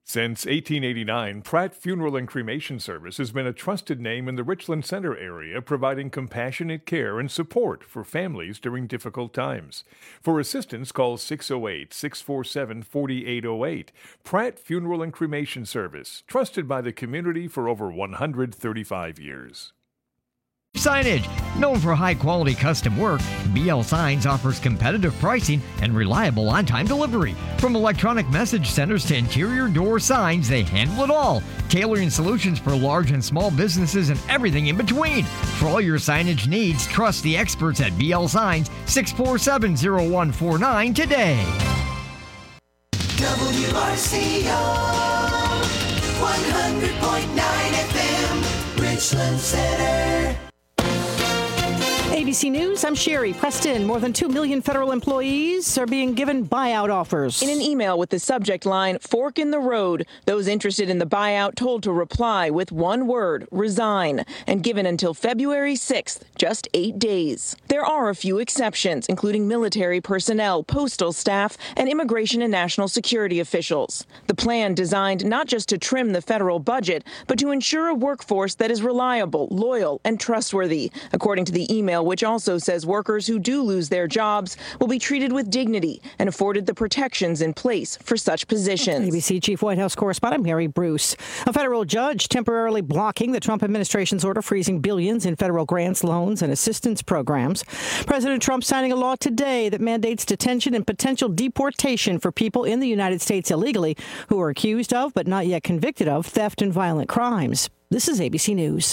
Since 1889, Pratt Funeral and Cremation Service has been a trusted name in the Richland Center area, providing compassionate care and support for families during difficult times. For assistance, call 608-647-4808. Pratt Funeral and Cremation Service, trusted by the community for over 135 years. Signage. Known for high-quality custom work, BL Signs offers competitive pricing and reliable on-time delivery. From electronic message centers to interior door signs, they handle it all. Tailoring solutions for large and small businesses and everything in between. For all your signage needs, trust the experts at BL Signs, 647-0149 today. WRCO 100.9 FM, Richland Center. ABC News, I'm Sherry Preston. More than 2 million federal employees are being given buyout offers. In an email with the subject line, "Fork in the Road," those interested in the buyout told to reply with one word, resign, and given until February 6th, just 8 days. There are a few exceptions, including military personnel, postal staff, and immigration and national security officials. The plan designed not just to trim the federal budget, but to ensure a workforce that is reliable, loyal, and trustworthy, according to the email, which also says workers who do lose their jobs will be treated with dignity and afforded the protections in place for such positions. ABC Chief White House correspondent Mary Bruce. A federal judge temporarily blocking the Trump administration's order freezing billions in federal grants, loans, and assistance programs. President Trump signing a law today that mandates detention and potential deportation for people in the United States illegally who are accused of, but not yet convicted of, theft and violent crimes. This is ABC News.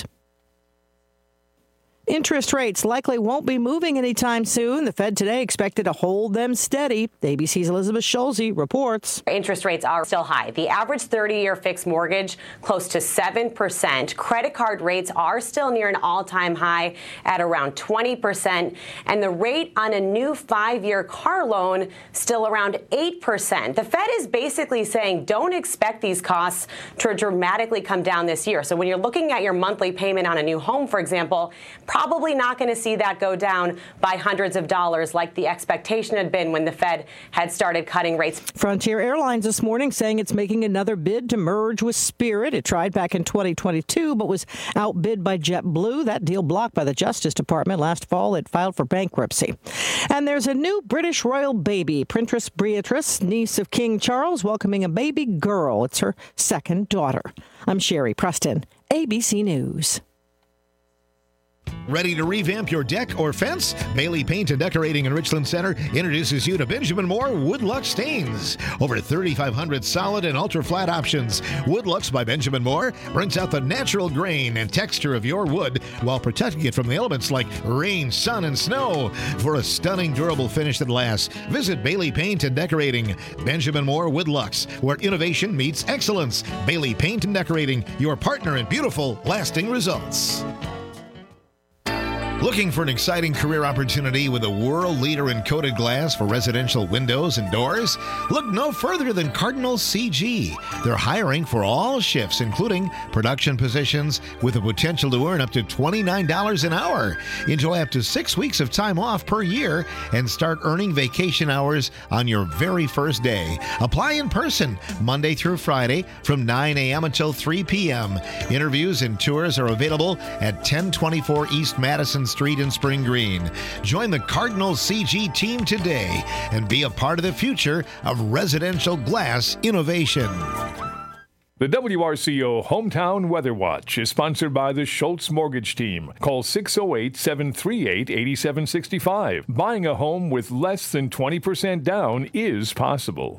Interest rates likely won't be moving anytime soon. The Fed today expected to hold them steady. ABC's Elizabeth Schulze reports. Interest rates are still high. The average 30-year fixed mortgage close to 7%. Credit card rates are still near an all-time high at around 20%. And the rate on a new 5-year car loan still around 8%. The Fed is basically saying don't expect these costs to dramatically come down this year. So when you're looking at your monthly payment on a new home, for example, probably not going to see that go down by hundreds of dollars like the expectation had been when the Fed had started cutting rates. Frontier Airlines this morning saying it's making another bid to merge with Spirit. It tried back in 2022 but was outbid by JetBlue. That deal blocked by the Justice Department. Last fall it filed for bankruptcy. And there's a new British royal baby. Princess Beatrice, niece of King Charles, welcoming a baby girl. It's her second daughter. I'm Sherry Preston, ABC News. Ready to revamp your deck or fence? Bailey Paint and Decorating in Richland Center introduces you to Benjamin Moore Woodlux stains. Over 3,500 solid and ultra-flat options. Woodlux by Benjamin Moore brings out the natural grain and texture of your wood while protecting it from the elements like rain, sun, and snow. For a stunning, durable finish that lasts, visit Bailey Paint and Decorating. Benjamin Moore Woodlux, where innovation meets excellence. Bailey Paint and Decorating, your partner in beautiful, lasting results. Looking for an exciting career opportunity with a world leader in coated glass for residential windows and doors? Look no further than Cardinal CG. They're hiring for all shifts, including production positions, with the potential to earn up to $29 an hour. Enjoy up to 6 weeks of time off per year and start earning vacation hours on your very first day. Apply in person Monday through Friday from 9 a.m. until 3 p.m. Interviews and tours are available at 1024 East Madison Street in Spring Green. Join the Cardinal CG team today and be a part of the future of residential glass innovation. The WRCO Hometown Weather Watch is sponsored by the Schultz Mortgage Team. Call 608-738-8765. Buying a home with less than 20% down is possible.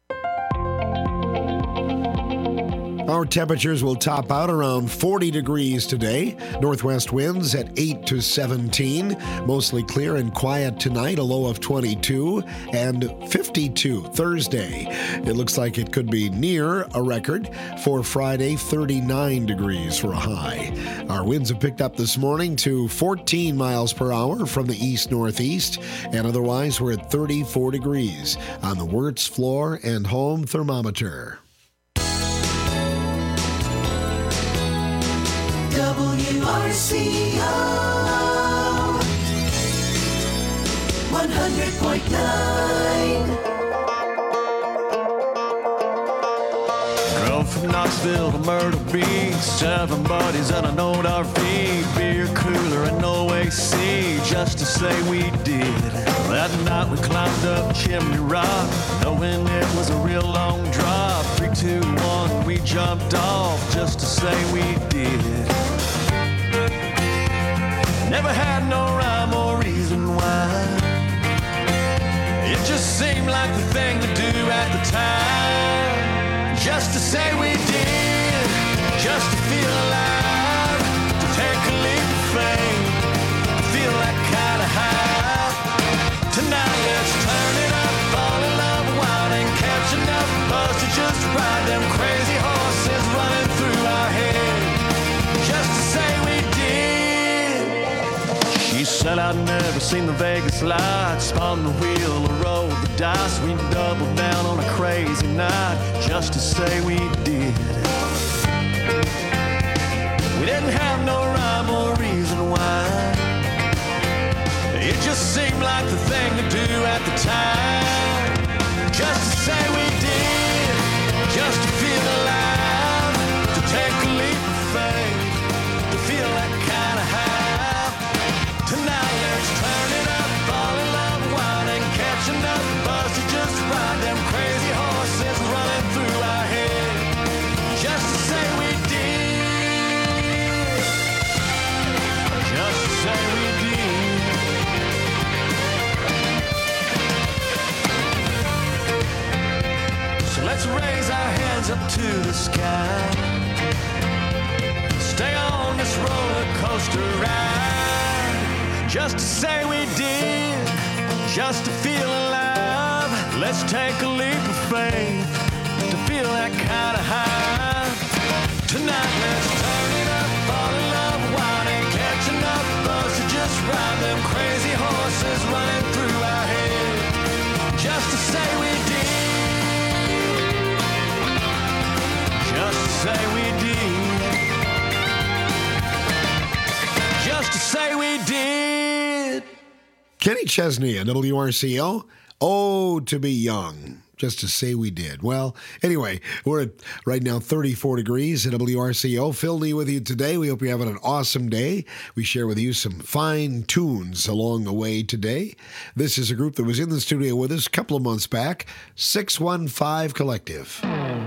Our temperatures will top out around 40 degrees today. Northwest winds at 8 to 17. Mostly clear and quiet tonight, a low of 22 and 52 Thursday. It looks like it could be near a record for Friday, 39 degrees for a high. Our winds have picked up this morning to 14 miles per hour from the east-northeast, and otherwise we're at 34 degrees on the Wirtz floor and home thermometer. WRCO 100.9. Going from Knoxville to Myrtle Beach, 7 buddies and an old RV, beer cooler and no AC, just to say we did. That night we climbed up Chimney Rock, knowing it was a real long drop. 3, 2, 1, we jumped off, just to say we did. Never had no rhyme or reason why. It just seemed like the thing to do at the time. Just to say we did, just to feel alive, to take a leap of faith, to feel that kind of high. Tonight let's turn it up, fall in love wild and catch enough buzz to just ride them crazy horses running through our head. Just to say we did. She said I'd never seen the Vegas lights, spun the wheel or rolled the dice. We doubled down on a crazy night, just to say we did. We didn't have no rhyme or reason why. It just seemed like the thing to do at the time. Just to say we did, just to feel alive, to take a leap of faith, to feel that kind of high. Tonight let's turn it up, fall in love wild and catch enough buzz to just ride them crazy horses running through our head. Just to say we did, just to say we did. So let's raise our hands up to the sky, stay on this roller coaster ride. Just to say we did, just to feel alive. Let's take a leap of faith, to feel that kind of high. Tonight let's turn it up, fall in love wild and catch enough buzz to just ride them crazy horses running through our head. Just to say we did, just to say we did, just to say we did. Kenny Chesney at WRCO. Oh, to be young. Just to say we did. Well, anyway, we're at right now 34 degrees at WRCO. Phil Lee with you today. We hope you're having an awesome day. We share with you some fine tunes along the way today. This is a group that was in the studio with us a couple of months back, 615 Collective.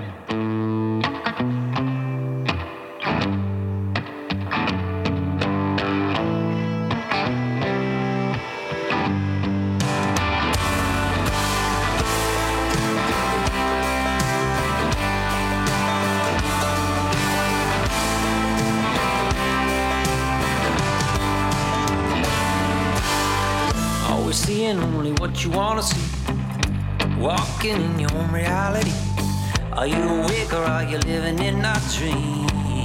Seeing only what you want to see, walking in your own reality. Are you awake or are you living in a dream?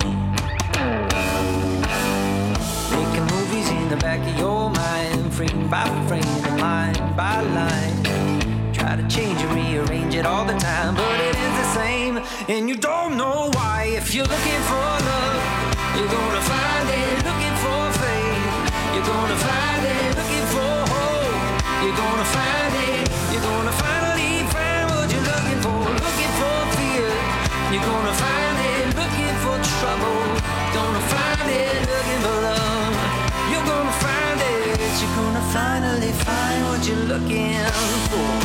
Making movies in the back of your mind, frame by frame and line by line. Try to change and rearrange it all the time, but it is the same and you don't know why. If you're looking for love, you're gonna find it. Looking for faith, you're gonna find it. Looking for you're gonna find it, you're gonna finally find what you're looking for. Looking for fear, you're gonna find it. Looking for trouble, gonna find it. Looking for love, you're gonna find it. You're gonna finally find what you're looking for.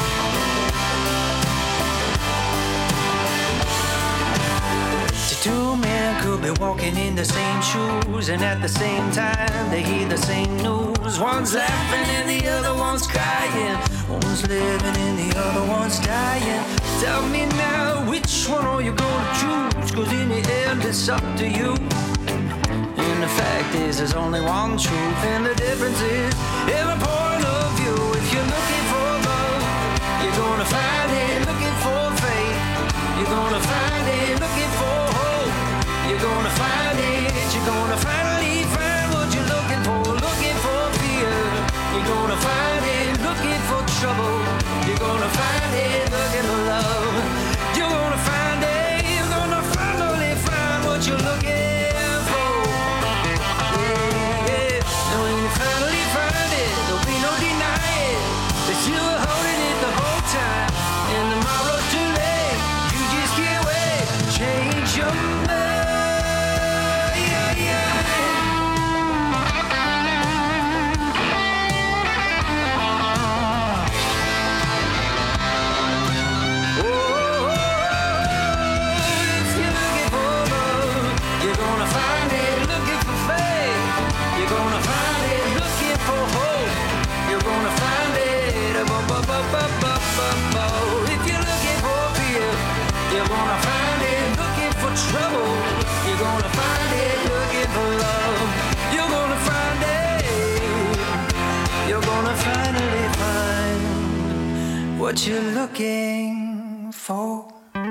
Two men could be walking in the same shoes, and at the same time they hear the same news. One's laughing and the other one's crying. One's living and the other one's dying. Tell me now, which one are you gonna choose? 'Cause in the end it's up to you. And the fact is there's only one truth, and the difference is every point of view. If you're looking for love, you're gonna find it. Looking for faith, you're gonna find it. Looking for you're gonna find it, you're gonna finally find what you're looking for. Looking for fear, you're gonna find it. Looking for trouble, you're gonna find it. Looking for love, you're gonna find it. You're gonna finally find what you're looking for. Yeah, yeah. And when you finally find it, there'll be no denying that you were holding it the whole time. And tomorrow's too late, you just can't wait. Change What you're looking for.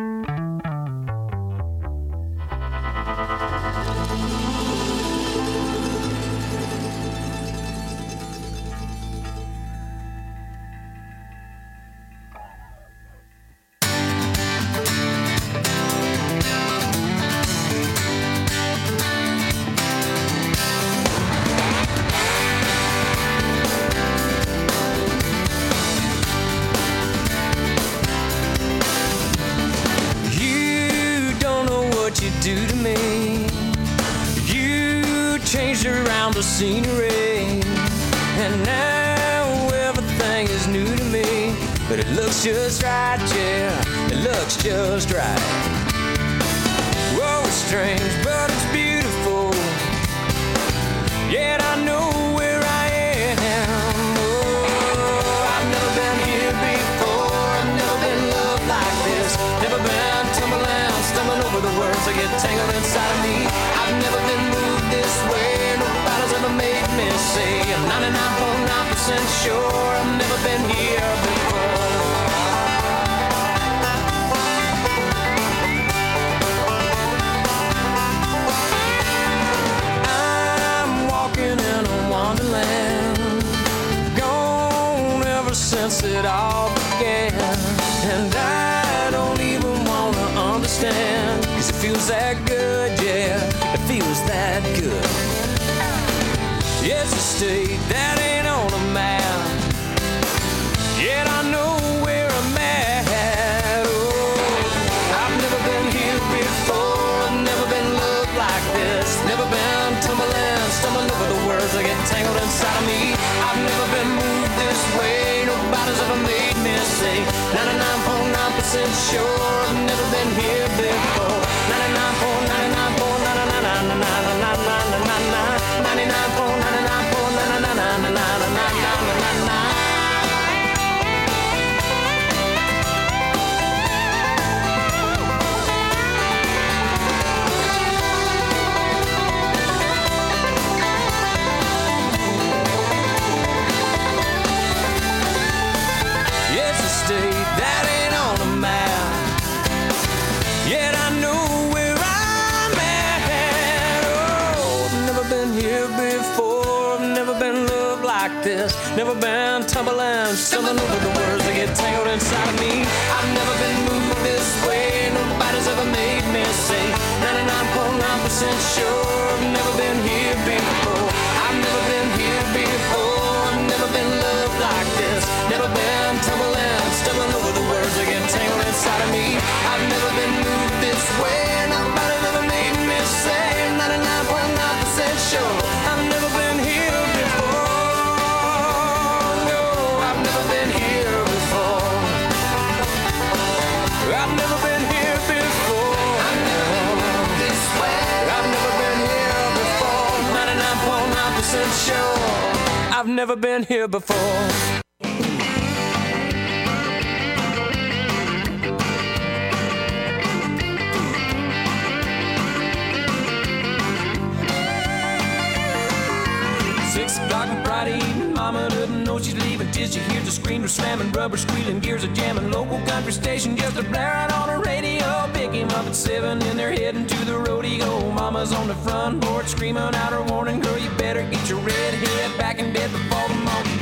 Do to me. You changed around the scenery, and now everything is new to me. But it looks just right, yeah, it looks just right. Whoa, it's strange, but it's beautiful. Yet I know where I am. Oh, I've never been here before. I've never been loved like this. Never been tumbling, stumbling over the words that get tangled inside of me. I've never been moved this way. Nobody's ever made me say I'm 99.9% sure I've never been here before. I'm walking in a wonderland, gone ever since it all began, and I don't even wanna understand, 'cause it feels that good, yeah, it feels that good. It's a state that ain't on a map, yet I know where I'm at. Oh, I've never been here before, I've never been loved like this, never been tumbling, stumbling over the words that get tangled inside of me. I've never been moved this way, nobody's ever made me say 99.9% sure I've never been here before. 99.9999999999999999999999999. Never been tumbling, stumbling over the words that get tangled inside of me. I've never been moved this way, nobody's ever made me say 99.9% sure I've never been here before. I've never been here before, I've never been loved like this. Never been tumbling, stumbling over the words that get tangled inside of me. I've never been moved this way, nobody's ever made me say 99.9% sure I've never been here before. I've never been here before. I've never been this way. I've never been here before. 99.9% sure I've never been here before. 6 o'clock on Friday evening, Mama doesn't know she's leaving till she hears the screamer slamming, rubber squealing, gears are jamming. Local country station just a blaring on the radio. Pick him up at 7 and they're heading to the rodeo. Mama's on the front porch screaming out her warning, girl, you better get your red head back in bed before the morning.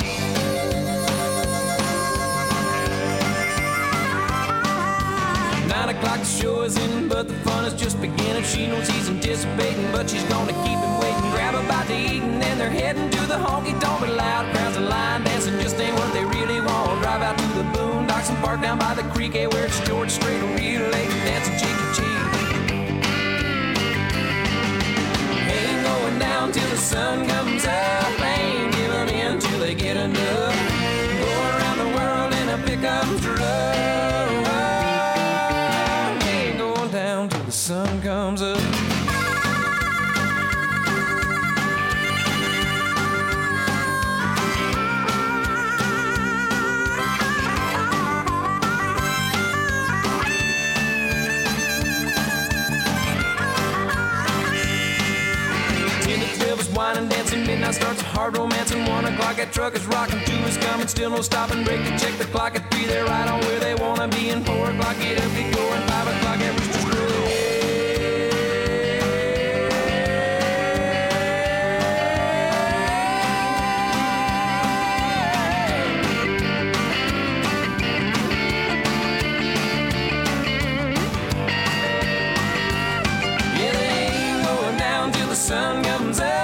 O'clock, the show is in, but the fun is just beginning. She knows he's anticipating, but she's gonna keep him waiting. Grab a bite to eat, and then they're heading to the honky-tonk. But loud crowds and line dancing just ain't what they really want. Drive out to the boondocks and park down by the creek, where it's George Strait, real late dancing cheek to cheek. sun comes up. Ain't giving in till they get enough. Go around the world in a pickup truck. Ain't going down till the sun comes up. Wine and dancing, midnight starts a hard romance, and 1 o'clock that truck is rocking, 2 is coming, still no stopping, break to check the clock at 3, they're right on where they wanna be, and 4 o'clock get up, get going, 5 o'clock that rooster's crowing. Yeah, they ain't going down till the sun comes up.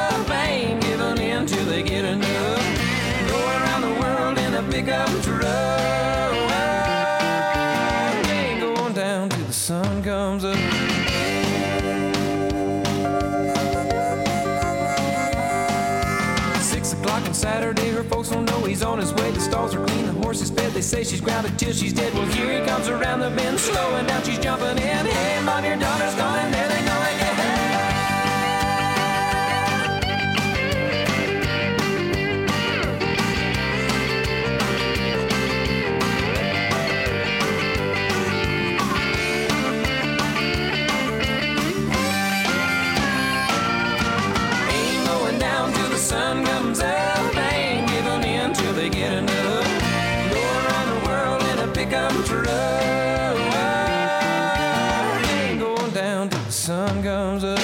Get enough. Go around the world in a pickup truck. Ain't going down till the sun comes up. 6 o'clock on Saturday, her folks don't know he's on his way. The stalls are clean, the horse is fed. They say she's grounded till she's dead. Well, here he comes around the bend, slowing down, she's jumping in. Hey, Mom, your daughter's gone, and there they go again. Sun comes up, ain't giving in till they get enough. Go around the world in a pickup truck. Ain't going down till the sun comes up.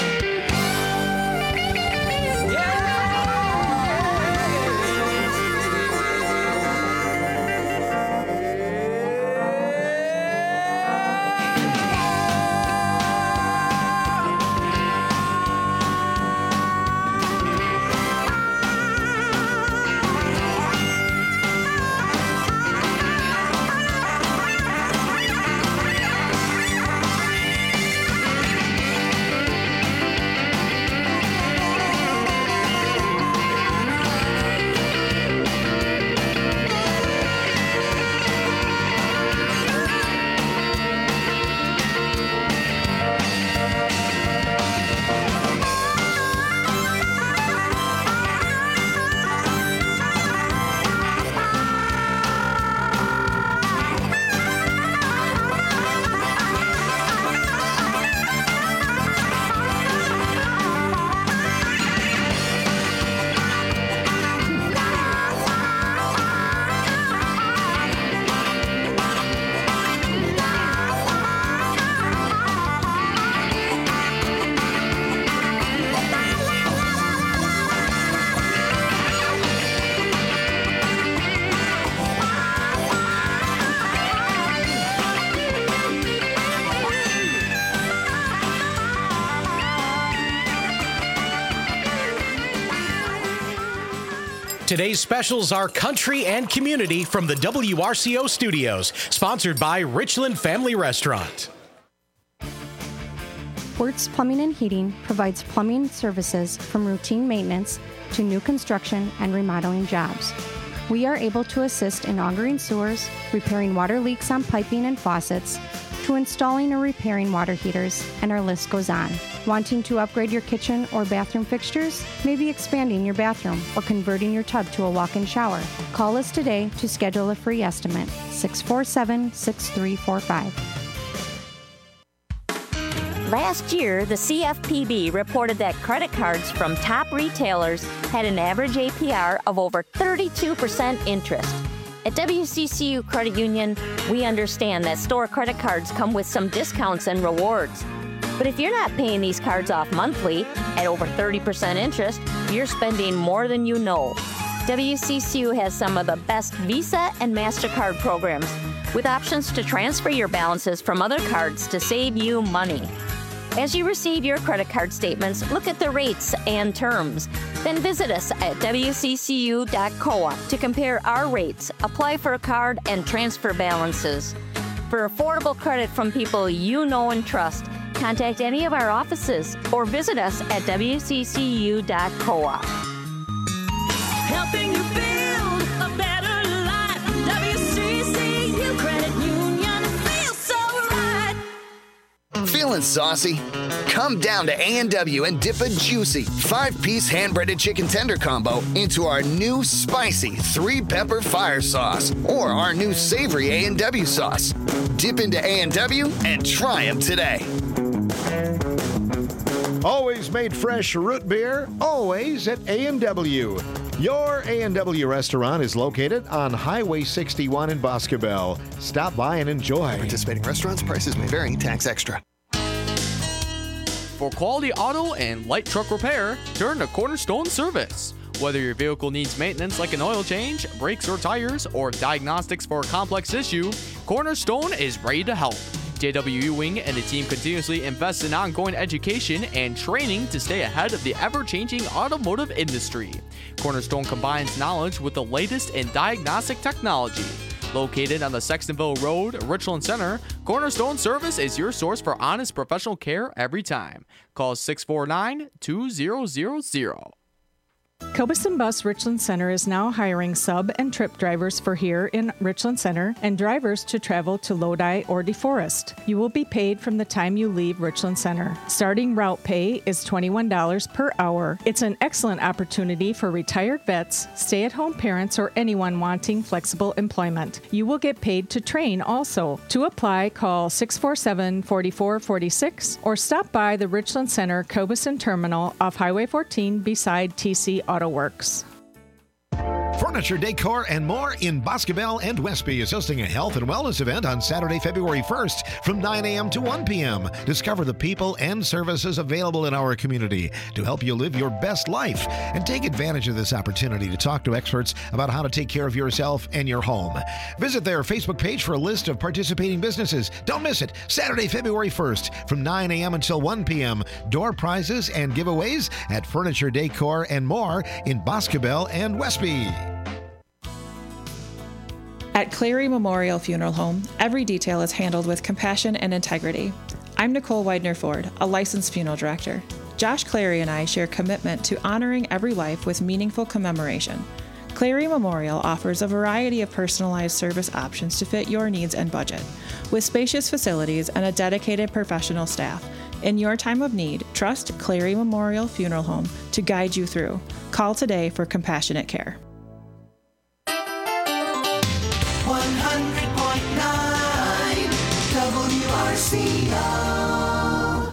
Today's specials are country and community from the WRCO studios, sponsored by Richland Family Restaurant. Wertz Plumbing and Heating provides plumbing services from routine maintenance to new construction and remodeling jobs. We are able to assist in augering sewers, repairing water leaks on piping and faucets, to installing or repairing water heaters, and our list goes on. Wanting to upgrade your kitchen or bathroom fixtures? Maybe expanding your bathroom or converting your tub to a walk-in shower? Call us today to schedule a free estimate, 647-6345. Last year, the CFPB reported that credit cards from top retailers had an average APR of over 32% interest. At WCCU Credit Union, we understand that store credit cards come with some discounts and rewards. But if you're not paying these cards off monthly at over 30% interest, you're spending more than you know. WCCU has some of the best Visa and MasterCard programs, with options to transfer your balances from other cards to save you money. As you receive your credit card statements, look at the rates and terms. Then visit us at wccu.coop to compare our rates, apply for a card, and transfer balances. For affordable credit from people you know and trust, contact any of our offices or visit us at wccu.coop. Helping you build a better life. WCCU Credit Union feels so right. Feeling saucy? Come down to A&W and dip a juicy 5-piece hand-breaded chicken tender combo into our new spicy 3-pepper fire sauce or our new savory A&W sauce. Dip into A&W and try them today. Always made fresh root beer, always at A&W. Your A&W restaurant is located on Highway 61 in Boscobel. Stop by and enjoy. Participating restaurants, prices may vary, tax extra. For quality auto and light truck repair, turn to Cornerstone Service. Whether your vehicle needs maintenance like an oil change, brakes or tires, or diagnostics for a complex issue, Cornerstone is ready to help. JW Ewing and the team continuously invest in ongoing education and training to stay ahead of the ever-changing automotive industry. Cornerstone combines knowledge with the latest in diagnostic technology. Located on the Sextonville Road, Richland Center, Cornerstone Service is your source for honest professional care every time. Call 649-2000. Cobuson Bus Richland Center is now hiring sub and trip drivers for here in Richland Center and drivers to travel to Lodi or DeForest. You will be paid from the time you leave Richland Center. Starting route pay is $21 per hour. It's an excellent opportunity for retired vets, stay-at-home parents, or anyone wanting flexible employment. You will get paid to train also. To apply, call 647-4446 or stop by the Richland Center Cobuson Terminal off Highway 14 beside TC Auto Works. Furniture, decor, and more in Boscobel and Westby is hosting a health and wellness event on Saturday, February 1st from 9 a.m. to 1 p.m. Discover the people and services available in our community to help you live your best life and take advantage of this opportunity to talk to experts about how to take care of yourself and your home. Visit their Facebook page for a list of participating businesses. Don't miss it. Saturday, February 1st from 9 a.m. until 1 p.m. Door prizes and giveaways at Furniture, Decor, and more in Boscobel and Westby. At Clary Memorial Funeral Home, every detail is handled with compassion and integrity. I'm Nicole Widener-Ford, a licensed funeral director. Josh Clary and I share commitment to honoring every life with meaningful commemoration. Clary Memorial offers a variety of personalized service options to fit your needs and budget. With spacious facilities and a dedicated professional staff, in your time of need, trust Clary Memorial Funeral Home to guide you through. Call today for compassionate care. 100.9 WRCO.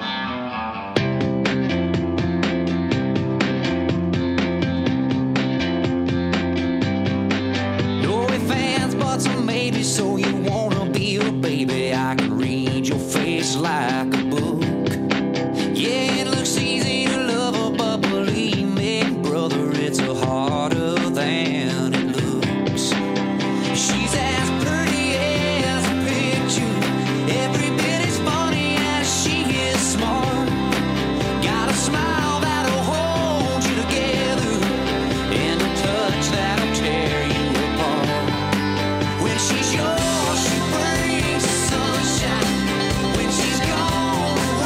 No ifs, ands, buts, or maybe, so you wanna be a baby. I can read your face like a book. Yeah, it looks easy to love her, but believe me, brother, it's harder than it looks. She's as pretty as a picture, every bit as funny as she is smart. Got a smile that'll hold you together, and a touch that'll tear you apart. When she's yours, she brings the sunshine. When she's gone,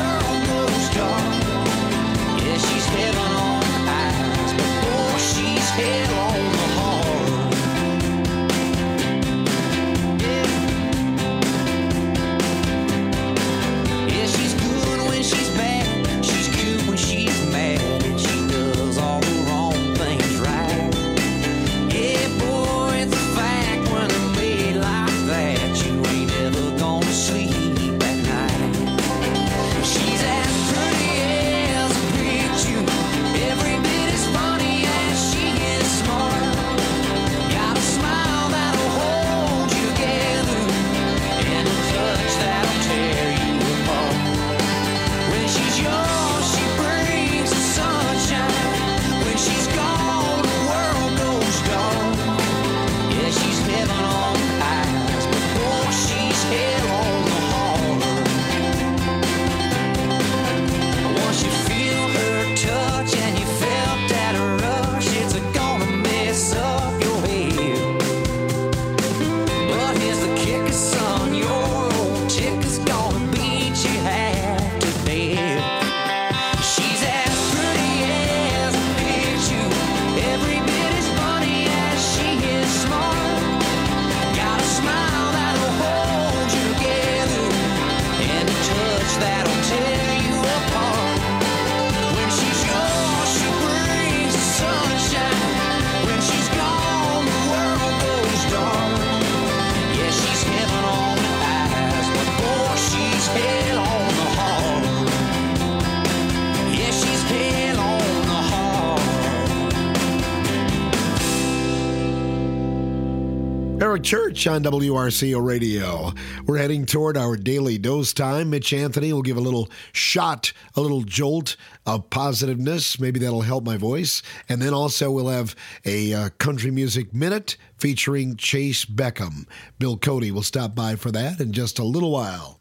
Church on WRCO Radio. We're heading toward our daily dose time. Mitch Anthony will give a little shot, a little jolt of positiveness. Maybe that'll help my voice. And then also we'll have a country music minute featuring Chase Beckham. Bill Cody will stop by for that in just a little while.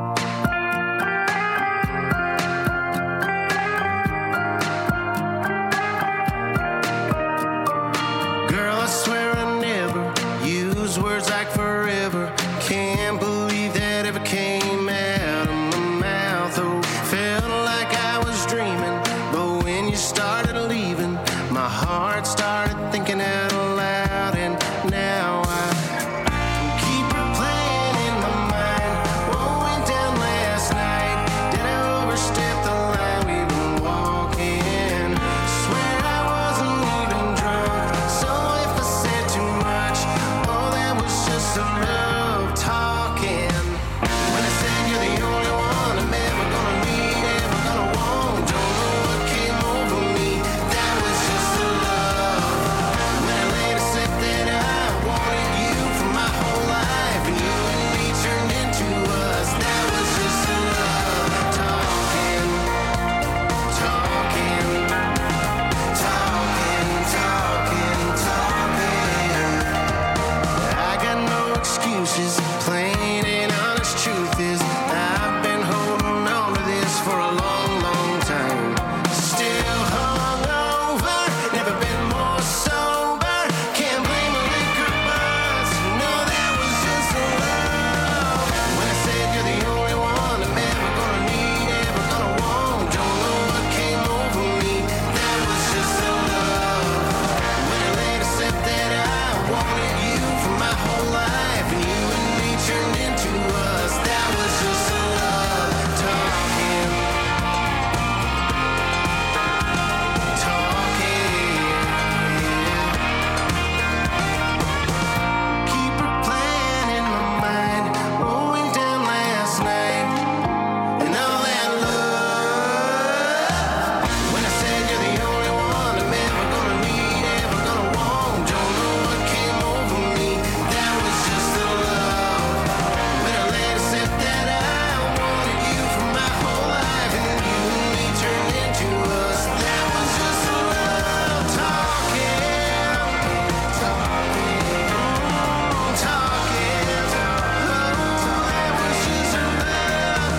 Words like forever, can't believe that ever came out of my mouth. Oh, felt like I was dreaming, but when you started leaving, my heart started thinking out loud, and now I keep replaying in my mind what went down last night. Did I overstep the line we've been walking? Swear I wasn't even drunk, so if I said too much, just a love talking. When I said you're the only one I'm ever gonna need, ever gonna want, don't know what came over me. That was just a love. When I later said that I wanted you for my whole life, and you and me turned into us. That was just a love talking, talking, talking, talking, talking. I got no excuses, plain and honest truth is I've been holding on to this for a long, long time. Still hungover, never been more sober. Can't blame a liquor buzz, no, that was just a love. When I said you're the only one I'm ever gonna need, ever gonna want, don't know what came over me. That was just a love. When I later said that I wanted you for my whole life, and you and me turned into us. That was just a love talking, talking. Keep replaying in my mind what went down last night, and all that love. When I said you're the only one I'm ever gonna need, ever gonna want, don't know what came over me. That was just a love. When I later said that I wanted you for my whole life, and you and me turned into us. That was just a love talking, talking, talking. That was just a love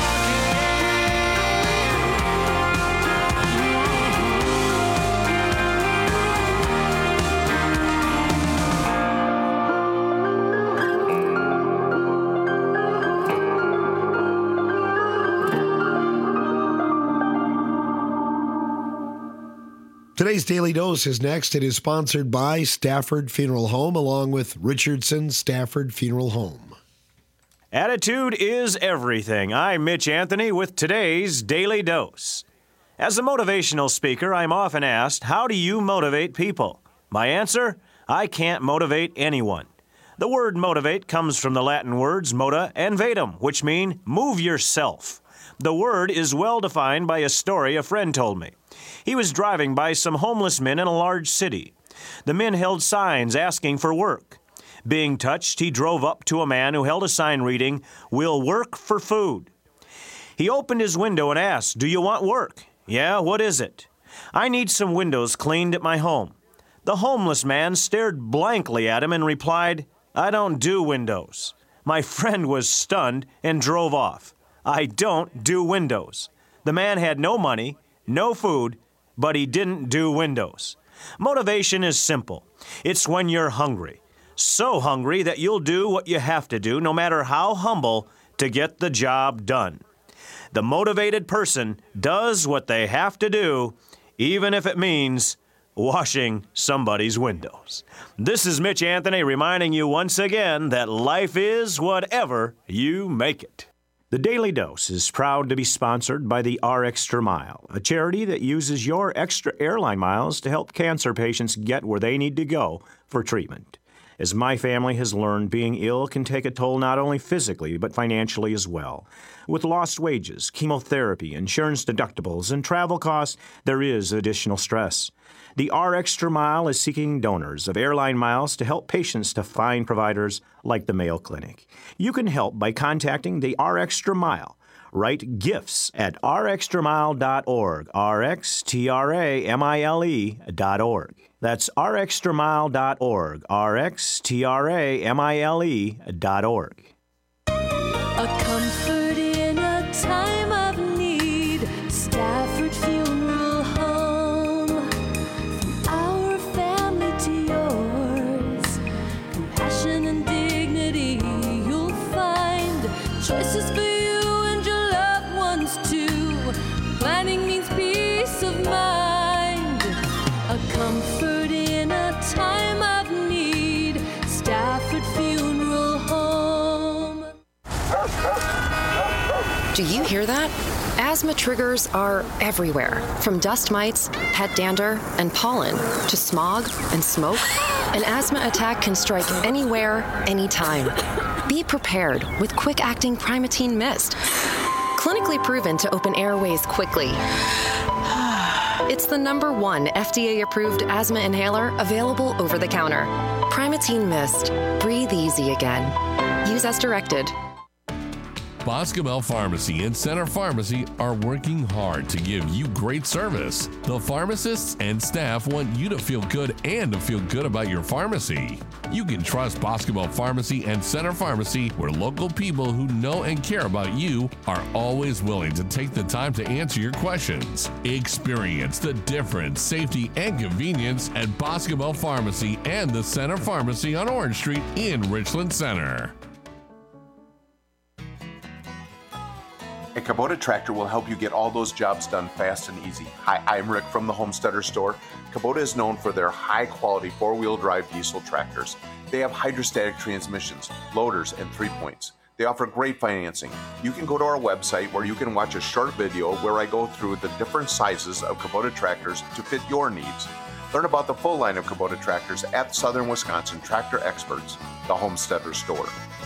Today's Daily Dose is next. It is sponsored by Stafford Funeral Home, along with Richardson Stafford Funeral Home. Attitude is everything. I'm Mitch Anthony with today's Daily Dose. As a motivational speaker, I'm often asked, how do you motivate people? My answer, I can't motivate anyone. The word motivate comes from the Latin words mota and vatum, which mean move yourself. The word is well defined by a story a friend told me. He was driving by some homeless men in a large city. The men held signs asking for work. Being touched, he drove up to a man who held a sign reading, "We'll work for food." He opened his window and asked, "Do you want work?" "Yeah, what is it?" "I need some windows cleaned at my home." The homeless man stared blankly at him and replied, "I don't do windows." My friend was stunned and drove off. I don't do windows. The man had no money, no food, but he didn't do windows. Motivation is simple. It's when you're hungry. So hungry that you'll do what you have to do, no matter how humble, to get the job done. The motivated person does what they have to do, even if it means washing somebody's windows. This is Mitch Anthony reminding you once again that life is whatever you make it. The Daily Dose is proud to be sponsored by the RExtra Mile, a charity that uses your extra airline miles to help cancer patients get where they need to go for treatment. As my family has learned, being ill can take a toll not only physically, but financially as well. With lost wages, chemotherapy, insurance deductibles, and travel costs, there is additional stress. The RXtra Mile is seeking donors of airline miles to help patients to find providers like the Mayo Clinic. You can help by contacting the RXtra Mile. Write gifts at rxtramile.org, rxtramile.org. That's rxtramile.org, rxtramile.org. A comfort in a time of need. Stafford Funeral Home. From our family to yours. Compassion and dignity you'll find. Choices for you and your loved ones too. Planning means peace of mind. A comfort in a time of need. Stafford Funeral Home. Do you hear that? Asthma triggers are everywhere, from dust mites, pet dander, and pollen, to smog and smoke. An asthma attack can strike anywhere, anytime. Be prepared with quick-acting Primatene Mist. Clinically proven to open airways quickly. It's the #1 FDA-approved asthma inhaler available over the counter. Primatene Mist. Breathe easy again. Use as directed. Boscobel Pharmacy and Center Pharmacy are working hard to give you great service. The pharmacists and staff want you to feel good and to feel good about your pharmacy. You can trust Boscobel Pharmacy and Center Pharmacy, where local people who know and care about you are always willing to take the time to answer your questions. Experience the difference, safety, and convenience at Boscobel Pharmacy and the Center Pharmacy on Orange Street in Richland Center. A Kubota tractor will help you get all those jobs done fast and easy. Hi, I'm Rick from the Homesteader Store. Kubota is known for their high-quality four-wheel drive diesel tractors. They have hydrostatic transmissions, loaders, and 3-points. They offer great financing. You can go to our website where you can watch a short video where I go through the different sizes of Kubota tractors to fit your needs. Learn about the full line of Kubota tractors at Southern Wisconsin Tractor Experts, the Homesteader Store.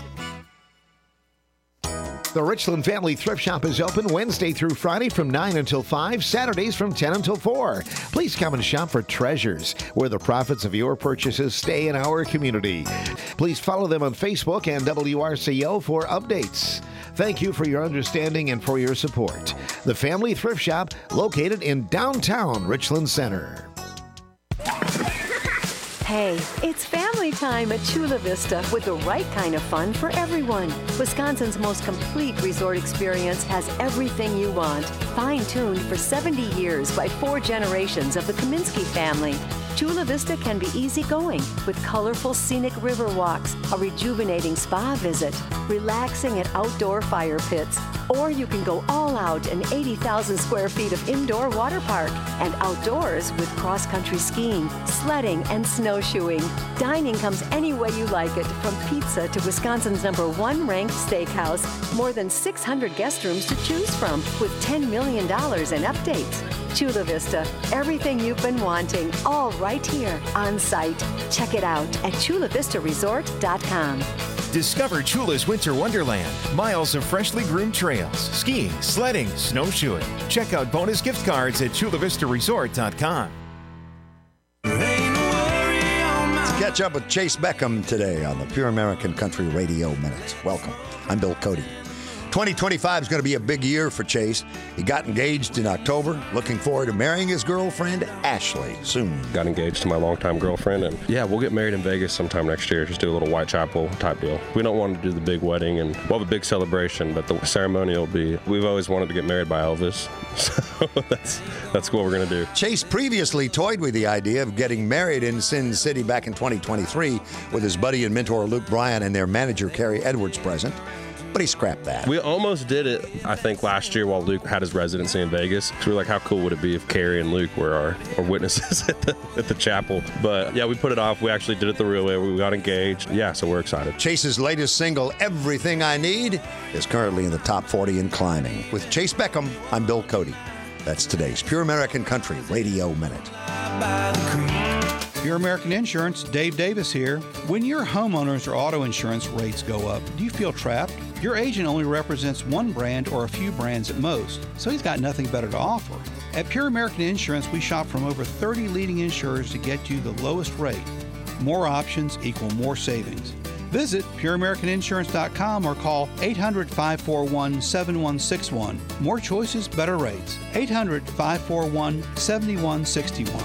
The Richland Family Thrift Shop is open Wednesday through Friday from 9 until 5, Saturdays from 10 until 4. Please come and shop for treasures, where the profits of your purchases stay in our community. Please follow them on Facebook and WRCO for updates. Thank you for your understanding and for your support. The Family Thrift Shop, located in downtown Richland Center. Hey, it's family time at Chula Vista with the right kind of fun for everyone. Wisconsin's most complete resort experience has everything you want. Fine-tuned for 70 years by 4 generations of the Kaminsky family. Chula Vista can be easygoing with colorful scenic river walks, a rejuvenating spa visit, relaxing at outdoor fire pits, or you can go all out in 80,000 square feet of indoor water park and outdoors with cross-country skiing, sledding, and snowshoeing. Dining comes any way you like it, from pizza to Wisconsin's #1 ranked steakhouse. More than 600 guest rooms to choose from with $10 million in updates. Chula Vista, everything you've been wanting, all right here on site. Check it out at chulavistaresort.com. Discover Chula's Winter Wonderland. Miles of freshly groomed trails, skiing, sledding, snowshoeing. Check out bonus gift cards at chulavistaresort.com. Catch up with Chase Beckham today on the Pure American Country Radio Minute. Welcome. I'm Bill Cody. 2025 is going to be a big year for Chase. He got engaged in October. Looking forward to marrying his girlfriend, Ashley, soon. Got engaged to my longtime girlfriend, and yeah, we'll get married in Vegas sometime next year. Just do a little Whitechapel type deal. We don't want to do the big wedding, and we'll have a big celebration, but the ceremony will be, we've always wanted to get married by Elvis, so that's what we're going to do. Chase previously toyed with the idea of getting married in Sin City back in 2023 with his buddy and mentor Luke Bryan and their manager Carrie Edwards present. But he scrapped that. We almost did it, I think, last year while Luke had his residency in Vegas. So we were like, how cool would it be if Carrie and Luke were our witnesses at the chapel? But yeah, we put it off. We actually did it the real way. We got engaged. Yeah, so we're excited. Chase's latest single, Everything I Need, is currently in the top 40 and climbing. With Chase Beckham, I'm Bill Cody. That's today's Pure American Country Radio Minute. Pure American Insurance, Dave Davis here. When your homeowners or auto insurance rates go up, do you feel trapped? Your agent only represents one brand or a few brands at most, so he's got nothing better to offer. At Pure American Insurance, we shop from over 30 leading insurers to get you the lowest rate. More options equal more savings. Visit pureamericaninsurance.com or call 800-541-7161. More choices, better rates. 800-541-7161.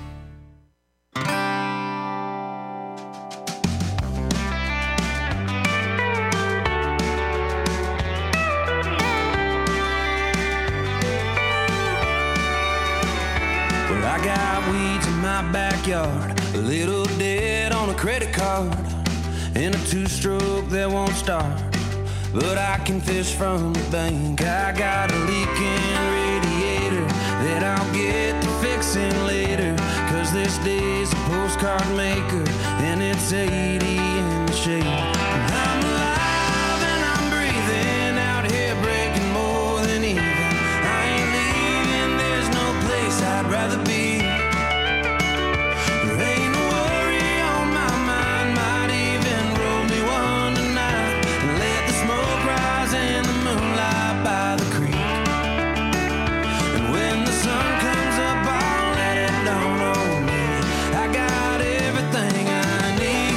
Well, I got weeds in my backyard, a little debt on a credit card, and a two-stroke that won't start. But I can fish from the bank. I got a leaking radiator that I'll get to fixing later, 'cause this day's a postcard maker and it's 80 in the shade. I'm alive and I'm breathing out here, breaking more than even. I ain't leaving, there's no place I'd rather be. There ain't no worry on my mind, might even roll me one tonight and let the smoke rise in the moonlight by the creek. And when the sun comes up, I'll let it dawn on me. I got everything I need.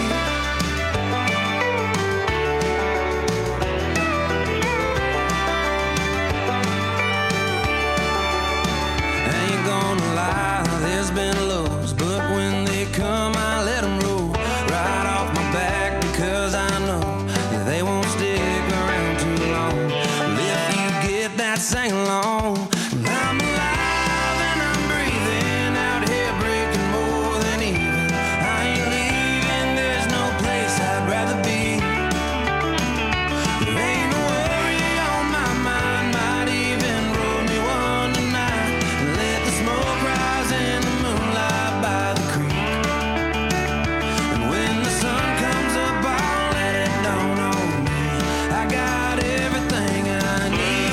I ain't gonna lie, there's been lows, but when they come, I let them roll right off my back, because I know that they won't stick around too long. Well, if you get that, sing along. I'm alive and I'm breathing out here, breaking more than even. I ain't leaving, there's no place I'd rather be. There ain't no worry on my mind, might even roll me one tonight and let the smoke rise in the moonlight by the creek. And when the sun comes up, I'll let it dawn on me. I got everything I need.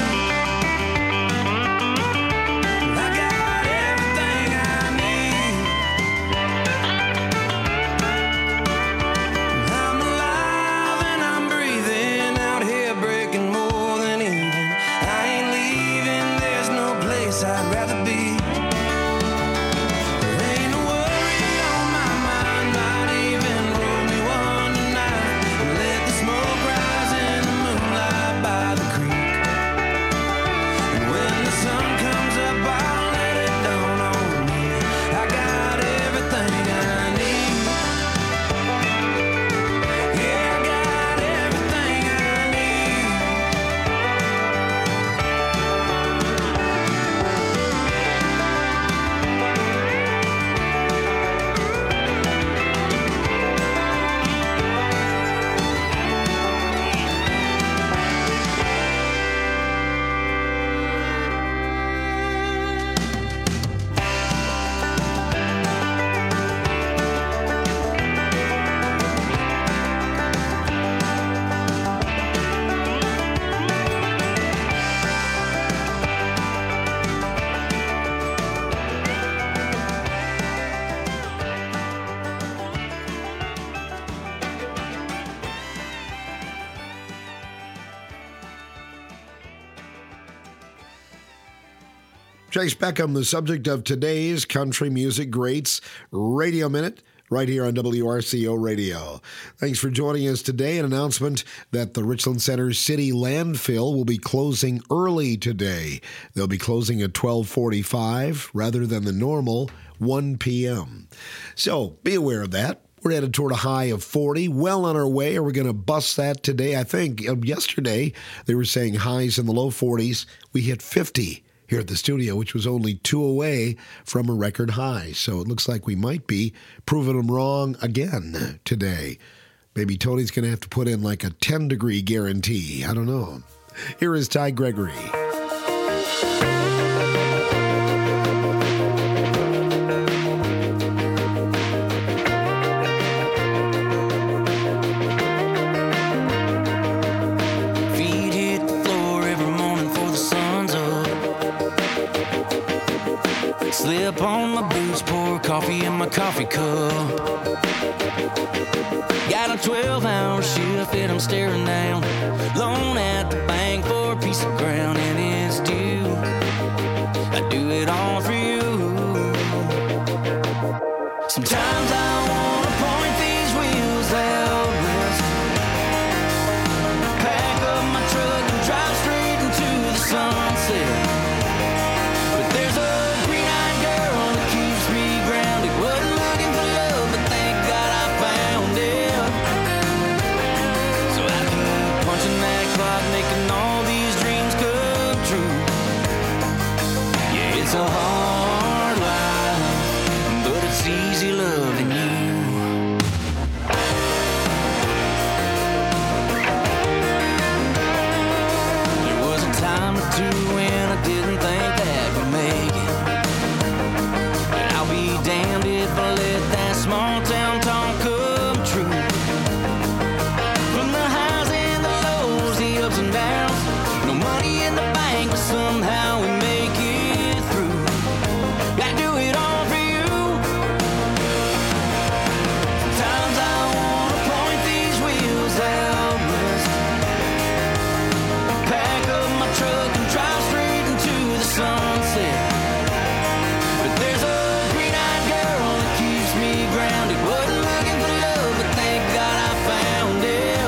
I got everything I need. I'm alive and I'm breathing out here, breaking more than even. I ain't leaving, there's no place I'd rather be. There ain't no worry on my mind, might even roll me one tonight and let the smoke rise in the moonlight by the creek. And when the sun comes up, I'll let it dawn on me. I got everything I need. Yeah, I got everything I need. Chase Beckham, the subject of today's Country Music Greats Radio Minute, right here on WRCO Radio. Thanks for joining us today. An announcement that the Richland Center City Landfill will be closing early today. They'll be closing at 12:45 rather than the normal 1 p.m. So be aware of that. We're headed toward a high of 40, well on our way. Are we going to bust that today? I think yesterday they were saying highs in the low 40s. We hit 50 here at the studio, which was only 2 away from a record high. So it looks like we might be proving them wrong again today. Maybe Tony's going to have to put in like a 10-degree guarantee. I don't know. Here is Ty Gregory. Feet hit the floor every morning before the sun's up. Slip up on my boots, pour coffee in my coffee cup. Got a 12-hour shift and I'm staring down, loan at the bank for a piece of ground, and it's due. I do it all for you. Sometimes I wanna point these wheels out west, pack up my truck and drive straight into the sunset. But there's a green-eyed girl that keeps me grounded. Wasn't looking for love, but thank God I found it. So I keep punching that clock, making all these dreams come true. Yeah, it's a hard life, but it's easy loving you. There was a time or two when I didn't think that we'd make it, and I'll be damned if I let that small town talk come true. From the highs and the lows, the ups and downs, no money in the bank, but somehow we make it through. I do it all for you. Sometimes I wanna point these wheels out west, pack up my truck and drive straight into the sunset. But there's a green-eyed girl that keeps me grounded. Wasn't looking for love, but thank God I found it.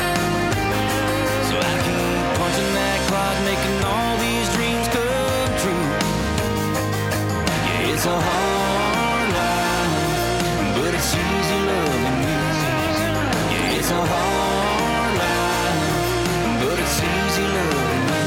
So I keep punching that clock, making all these dreams come true. Yeah, it's a hard life, but it's easy loving you. Yeah, it's a hard life, but it's easy loving you.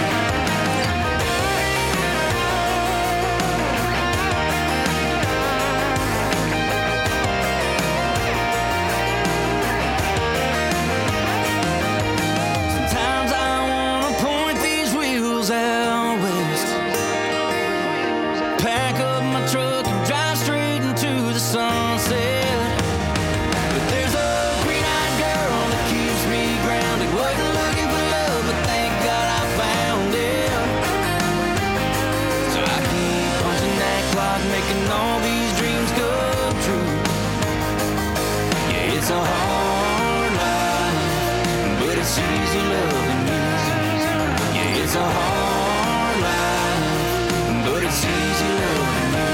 Sometimes I wanna point these wheels out west, pack up my truck and drive straight into the sunset. But there's a green-eyed girl that keeps me grounded. Wasn't looking for love, but thank God I found it. So I keep punching that clock, making all these dreams come true. Yeah, it's a hard life, but it's easy loving you. Yeah, it's a hard life, but it's easy loving you.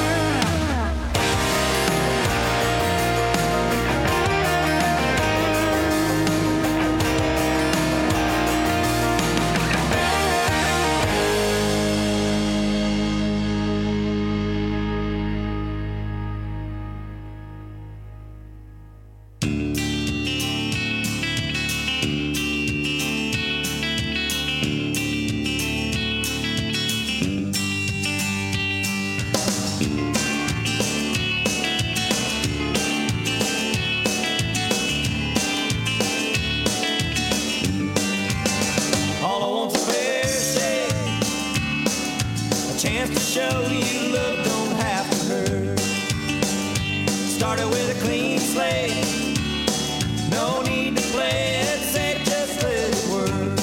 All I want's a fair shake, a chance to show you love don't have to hurt. Started with a clean slate, no need to play it safe, just let it work.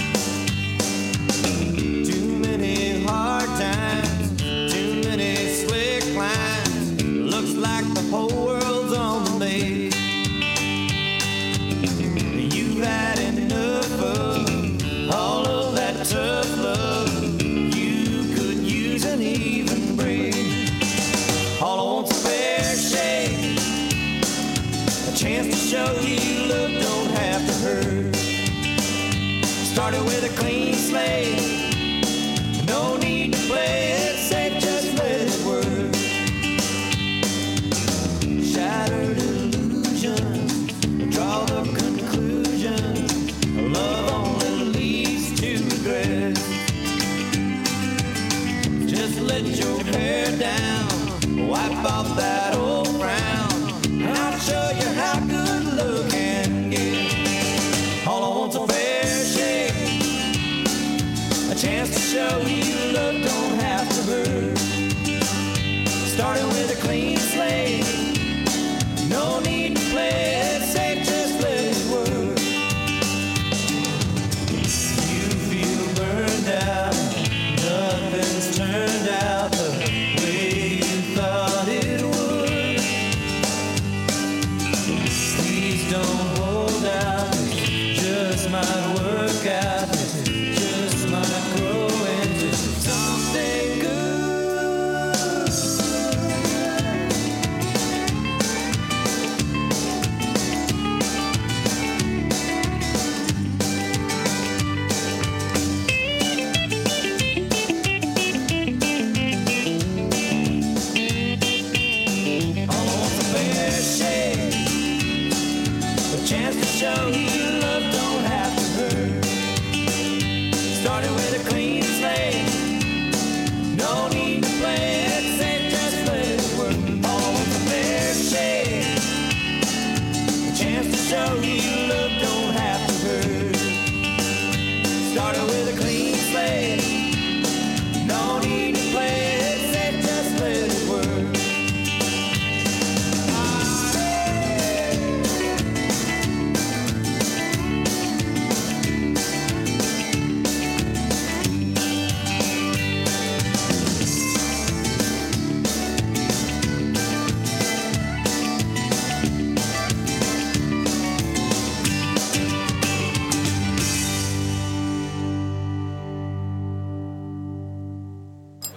Too many hard times, too many slick lines, looks like the whole world's on the base. You've had enough of all of that tough love, you could use an even break. All I want's a fair shake, a chance to show you love don't have to hurt. Started with a clean slate, no need to play it safe, just let it work. Shattered illusions, draw the conclusion, love only leads to regret. Just let your hair down, wipe off that old frown, and I'll show you how good love can get. All I want's a fair shake, a chance to show you love don't have to hurt. Started with a clean slate, no need to play it safe, just let it work. You feel burned out, nothing's turned out the way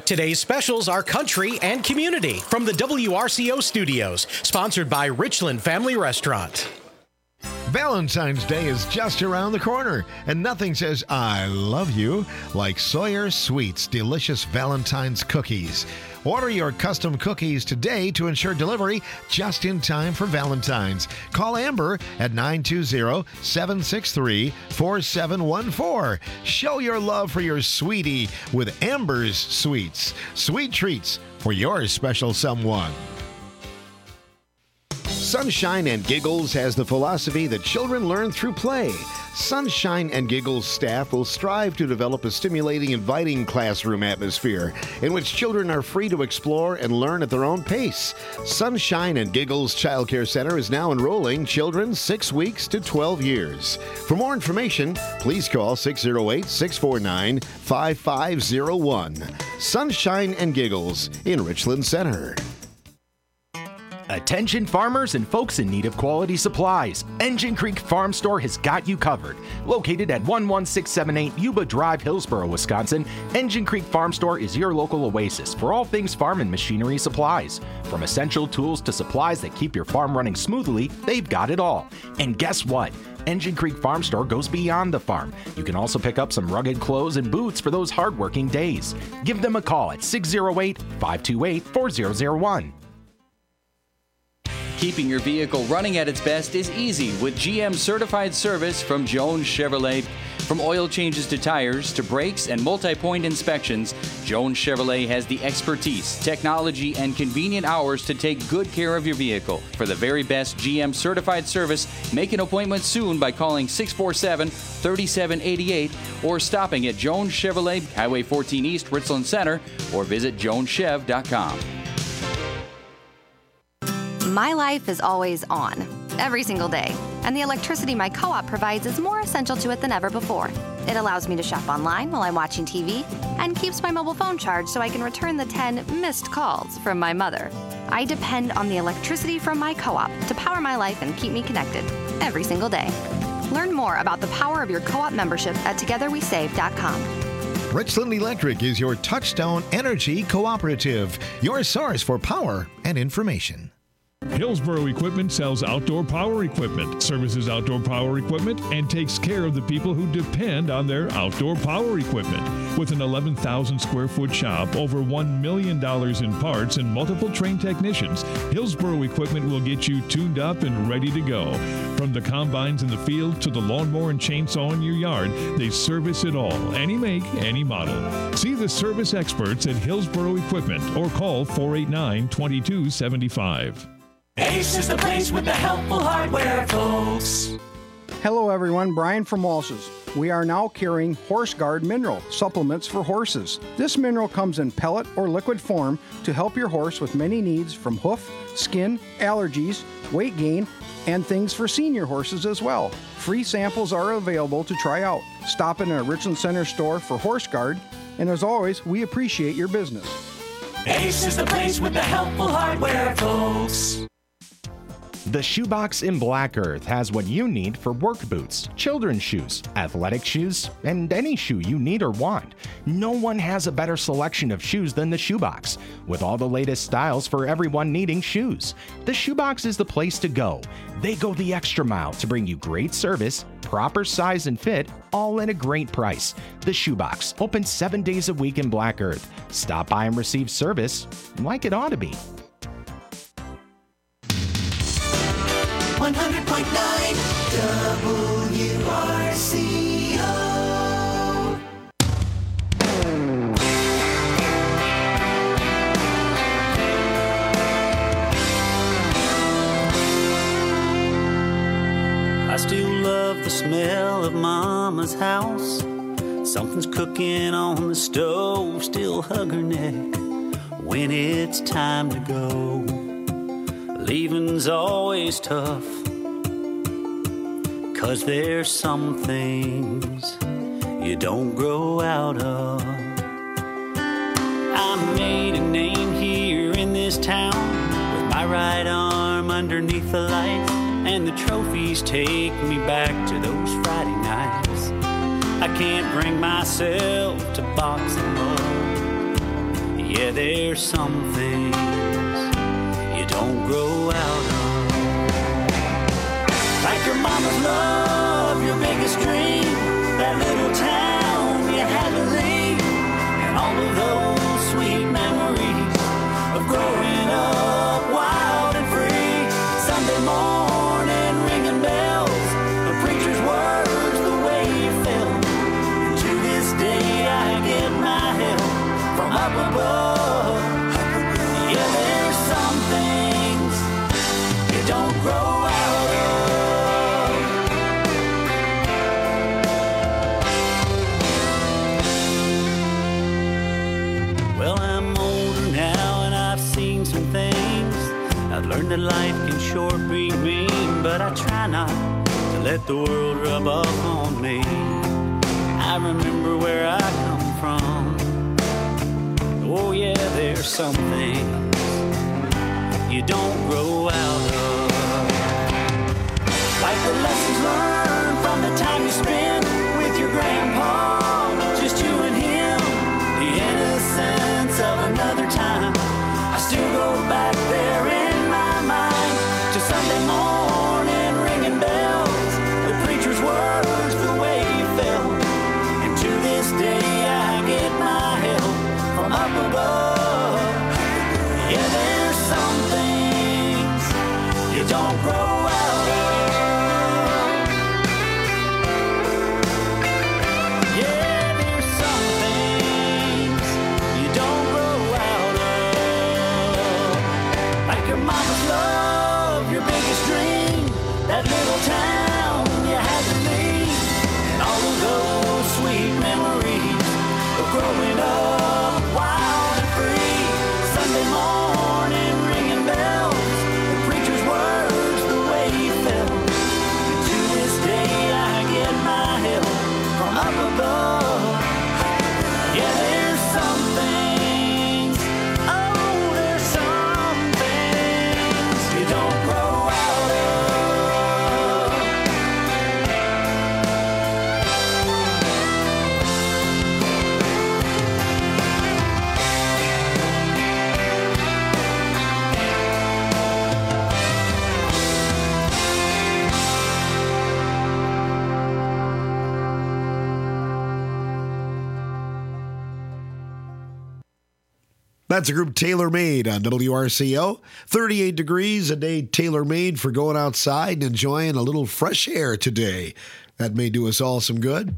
Today's specials are country and community from the WRCO studios, sponsored by Richland Family Restaurant. Valentine's Day is just around the corner, and nothing says I love you like Sawyer Sweets delicious Valentine's cookies. Order your custom cookies today to ensure delivery just in time for Valentine's. Call Amber at 920-763-4714. Show your love for your sweetie with Amber's Sweets. Sweet treats for your special someone. Sunshine and Giggles has the philosophy that children learn through play. Sunshine and Giggles staff will strive to develop a stimulating, inviting classroom atmosphere in which children are free to explore and learn at their own pace. Sunshine and Giggles Child Care Center is now enrolling children 6 weeks to 12 years. For more information, please call 608-649-5501. Sunshine and Giggles in Richland Center. Attention farmers and folks in need of quality supplies. Engine Creek Farm Store has got you covered. Located at 11678 Yuba Drive, Hillsboro, Wisconsin, Engine Creek Farm Store is your local oasis for all things farm and machinery supplies. From essential tools to supplies that keep your farm running smoothly, they've got it all. And guess what? Engine Creek Farm Store goes beyond the farm. You can also pick up some rugged clothes and boots for those hardworking days. Give them a call at 608-528-4001. Keeping your vehicle running at its best is easy with GM certified service from Jones Chevrolet. From oil changes to tires to brakes and multi-point inspections, Jones Chevrolet has the expertise, technology, and convenient hours to take good care of your vehicle. For the very best GM certified service, make an appointment soon by calling 647-3788 or stopping at Jones Chevrolet, Highway 14 East, Richland Center, or visit joneschev.com. My life is always on, every single day, and the electricity my co-op provides is more essential to it than ever before. It allows me to shop online while I'm watching TV and keeps my mobile phone charged so I can return the 10 missed calls from my mother. I depend on the electricity from my co-op to power my life and keep me connected every single day. Learn more about the power of your co-op membership at togetherwesave.com. Richland Electric is your touchstone energy cooperative, your source for power and information. Hillsboro Equipment sells outdoor power equipment, services outdoor power equipment, and takes care of the people who depend on their outdoor power equipment. With an 11,000 square foot shop, over $1 million in parts, and multiple trained technicians, Hillsboro Equipment will get you tuned up and ready to go. From the combines in the field to the lawnmower and chainsaw in your yard, they service it all, any make, any model. See the service experts at Hillsboro Equipment or call 489-2275. Ace is the place with the helpful hardware, folks. Hello everyone, Brian from Walsh's. We are now carrying Horse Guard Mineral supplements for horses. This mineral comes in pellet or liquid form to help your horse with many needs from hoof, skin, allergies, weight gain, and things for senior horses as well. Free samples are available to try out. Stop in a Richland Center store for Horse Guard, and as always, we appreciate your business. Ace is the place with the helpful hardware, folks. The Shoebox in Black Earth has what you need for work boots, children's shoes, athletic shoes, and any shoe you need or want. No one has a better selection of shoes than the Shoebox, with all the latest styles for everyone needing shoes. The Shoebox is the place to go. They go the extra mile to bring you great service, proper size and fit, all at a great price. The Shoebox, open 7 days a week in Black Earth. Stop by and receive service like it ought to be. 100.9 WRCO. I still love the smell of Mama's house. Something's cooking on the stove, still hug her neck when it's time to go. Leaving's always tough, 'cause there's some things you don't grow out of. I made a name here in this town with my right arm underneath the lights, and the trophies take me back to those Friday nights. I can't bring myself to box them up. there's some things you don't grow out of. Like your mama's love, your biggest dream, that little town you had to leave, and all of those sweet memories of growing up wild and free. Sunday morning ringing bells, the preacher's words, the way you felt. And to this day I get my help from up above. Yeah, there's some things you don't grow out of. Well, I'm older now and I've seen some things. I've learned that life can sure be mean, but I try not to let the world rub off on me. I remember where I come from. Oh yeah, there's some things you don't grow out of. Like the lessons learned from the time you spent with your grandpa, just you and him, the innocence of another time. I still go back there in my mind to Sunday morning ringing bells, the preacher's words, the way you felt. And to this day I get my help from up above. Yeah, there's some things you don't grow out of. Yeah, there's some things you don't grow out of. Like your mama's love, your biggest dream, that little town you had to leave, and all of those sweet memories of growing up wild and free. Sunday morning ringing bells, the preacher's words, the way he felt. And to this day I get my help from up above. Yeah, there's some things, oh, there's some things you don't grow out of. That's a group tailor-made on WRCO. 38 degrees, a day tailor-made for going outside and enjoying a little fresh air today. That may do us all some good.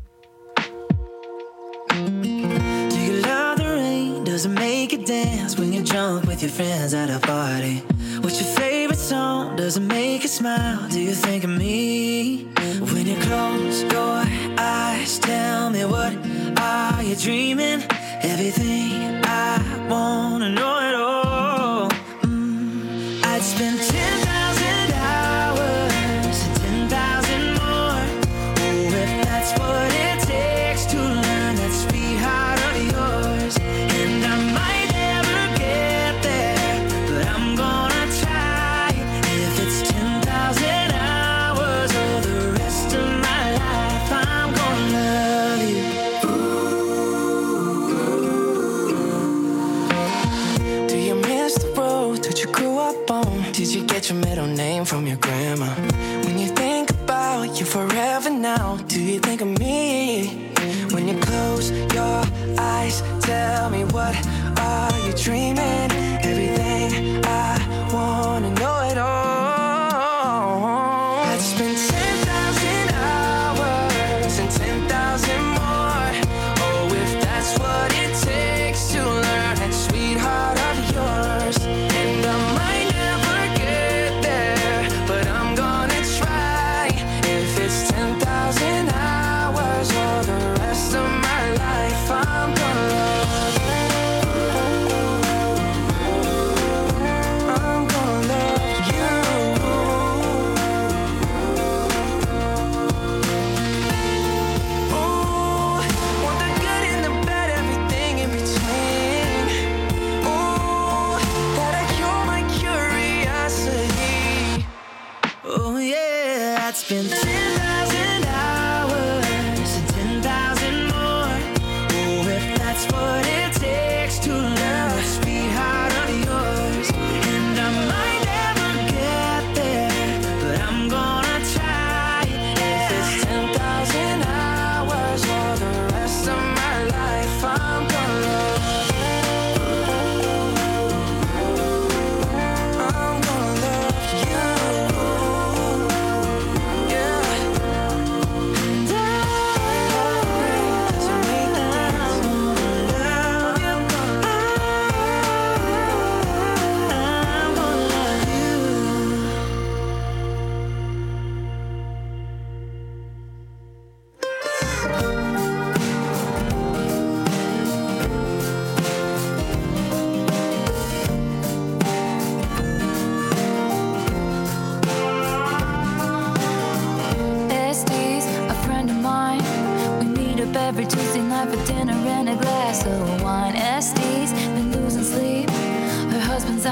Do you love the rain? Does it make you dance when you're drunk with your friends at a party? What's your favorite song? Does it make you smile? Do you think of me? When you close your eyes, tell me, what are you dreaming? Everything I wanna know it all. I'd spend 10,000 hours and 10,000 more. Oh, if that's what it takes to learn that sweetheart of yours. And I might never get there, but I'm gonna try. If it's 10,000 hours or the rest of my life, I'm gonna love you. Do you miss the road that you grew up on? Did you get your middle name from your grandma? When you think about you forever now, do you think of me? When you close your eyes, tell me, what are you dreaming? Everything I wanna know it all. I'd spend 10,000 hours and 10,000 more. Oh, if that's what it takes to learn that sweetheart of yours. And I might never get there, but I'm gonna try. If it's 10,000 hours or the rest of my life, I'm gonna love you.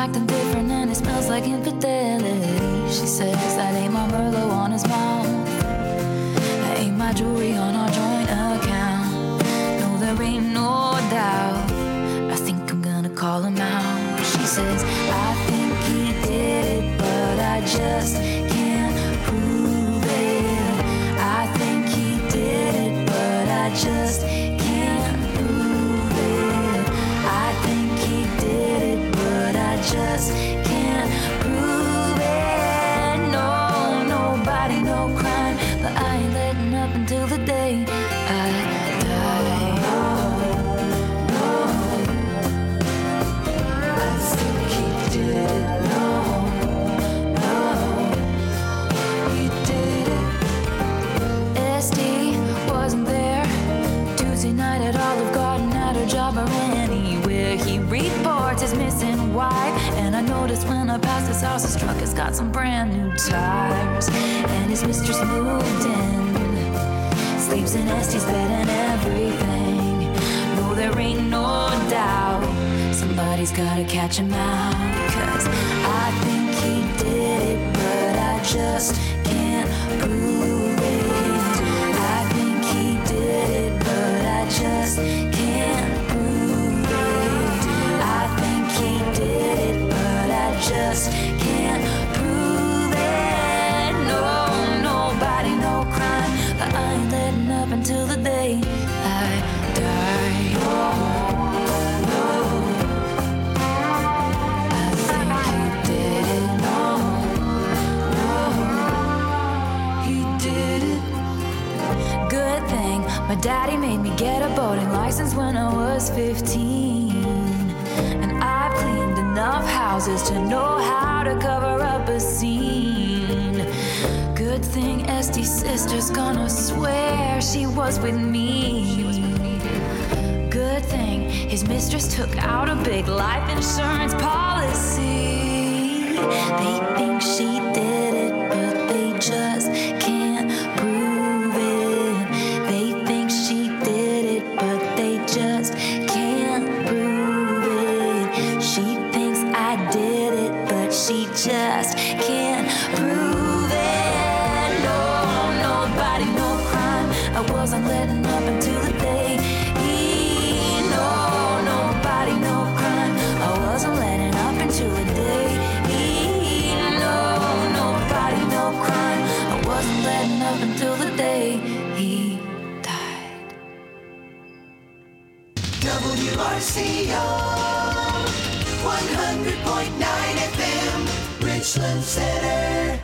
acting different and it smells like infidelity. She says that ain't my Merlot on his mouth, that ain't my jewelry on our joint account. No, there ain't no doubt. I think I'm gonna call him out. She says, I think he did it, but I just can't prove it. I think he did it, but I just can't prove it. I think he did it, but I just can't prove it. No, nobody, no crime, but I ain't letting up until the day I die. Night at Olive Garden, at her job or anywhere. He reports his missing wife, and I noticed when I passed his house, his truck has got some brand new tires, and his mistress moved in, sleeps in Estee's bed and everything. No, there ain't no doubt, somebody's gotta catch him out, 'cause I think he did it, but I just can't prove it. I think he did it, but I just can't prove it. I think he did it, but I just can't prove it. No, nobody, no crime, but I ain't letting up until the day I die. I think he did it. He did it. Good thing my daddy made me get a boating license when I was 15. And I've cleaned enough houses to know how to cover up a scene. Good thing Estee's sister's gonna swear she was with me. Good thing his mistress took out a big life insurance policy. They think she did it, but they just can't prove it. They think she did it, but they just can't prove it. She thinks I did it, but she just can't prove it. No, nobody, no crime, I wasn't letting up until the day. No, nobody, no crime, I wasn't letting up until the day. No, nobody, no crime, I wasn't letting up until the day he died. WRCO 100.9 FM, Richland Center.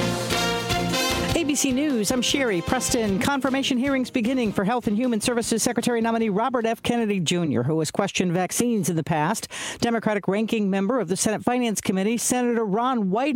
ABC News, I'm Sherry Preston. Confirmation hearings beginning for Health and Human Services Secretary nominee Robert F. Kennedy Jr., who has questioned vaccines in the past. Democratic ranking member of the Senate Finance Committee, Senator Ron Wyden,